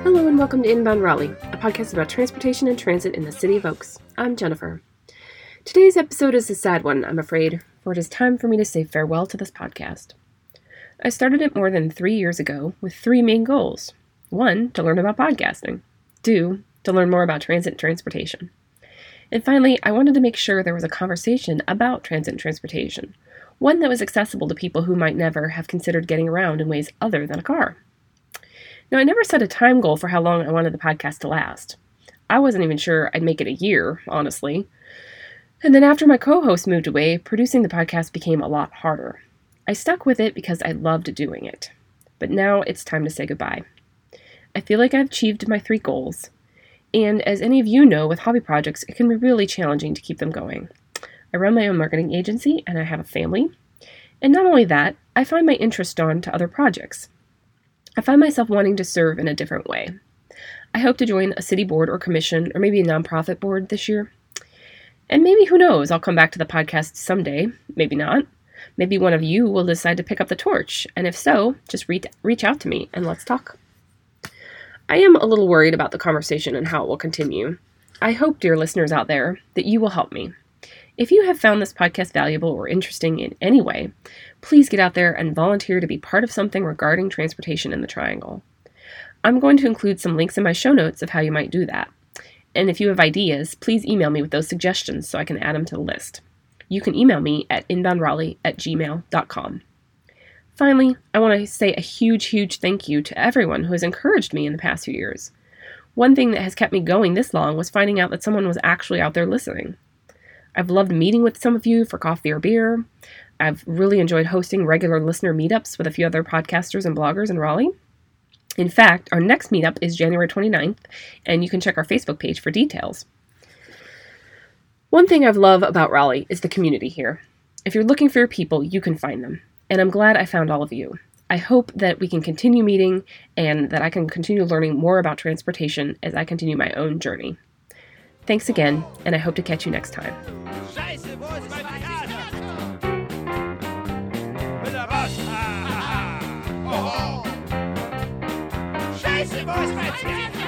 Hello and welcome to Inbound Raleigh, a podcast about transportation and transit in the City of Oaks. I'm Jennifer. Today's episode is a sad one, I'm afraid, for it is time for me to say farewell to this podcast. I started it more than 3 years ago with 3 main goals. 1, to learn about podcasting. 2, to learn more about transit and transportation. And finally, I wanted to make sure there was a conversation about transit and transportation, one that was accessible to people who might never have considered getting around in ways other than a car. Now, I never set a time goal for how long I wanted the podcast to last. I wasn't even sure I'd make it a year, honestly. And then after my co-host moved away, producing the podcast became a lot harder. I stuck with it because I loved doing it. But now it's time to say goodbye. I feel like I've achieved my 3 goals. And as any of you know, with hobby projects, it can be really challenging to keep them going. I run my own marketing agency and I have a family. And not only that, I find my interest drawn to other projects. I find myself wanting to serve in a different way. I hope to join a city board or commission or maybe a nonprofit board this year. And maybe, who knows, I'll come back to the podcast someday. Maybe not. Maybe one of you will decide to pick up the torch. And if so, just reach out to me and let's talk. I am a little worried about the conversation and how it will continue. I hope, dear listeners out there, that you will help me. If you have found this podcast valuable or interesting in any way, please get out there and volunteer to be part of something regarding transportation in the Triangle. I'm going to include some links in my show notes of how you might do that. And if you have ideas, please email me with those suggestions so I can add them to the list. You can email me at inboundraleigh@gmail.com. Finally, I want to say a huge thank you to everyone who has encouraged me in the past few years. One thing that has kept me going this long was finding out that someone was actually out there listening. I've loved meeting with some of you for coffee or beer. I've really enjoyed hosting regular listener meetups with a few other podcasters and bloggers in Raleigh. In fact, our next meetup is January 29th, and you can check our Facebook page for details. One thing I love about Raleigh is the community here. If you're looking for your people, you can find them. And I'm glad I found all of you. I hope that we can continue meeting and that I can continue learning more about transportation as I continue my own journey. Thanks again, and I hope to catch you next time. Scheiße, wo ist mein Kater? Will er raus? Scheiße, wo ist mein Tier?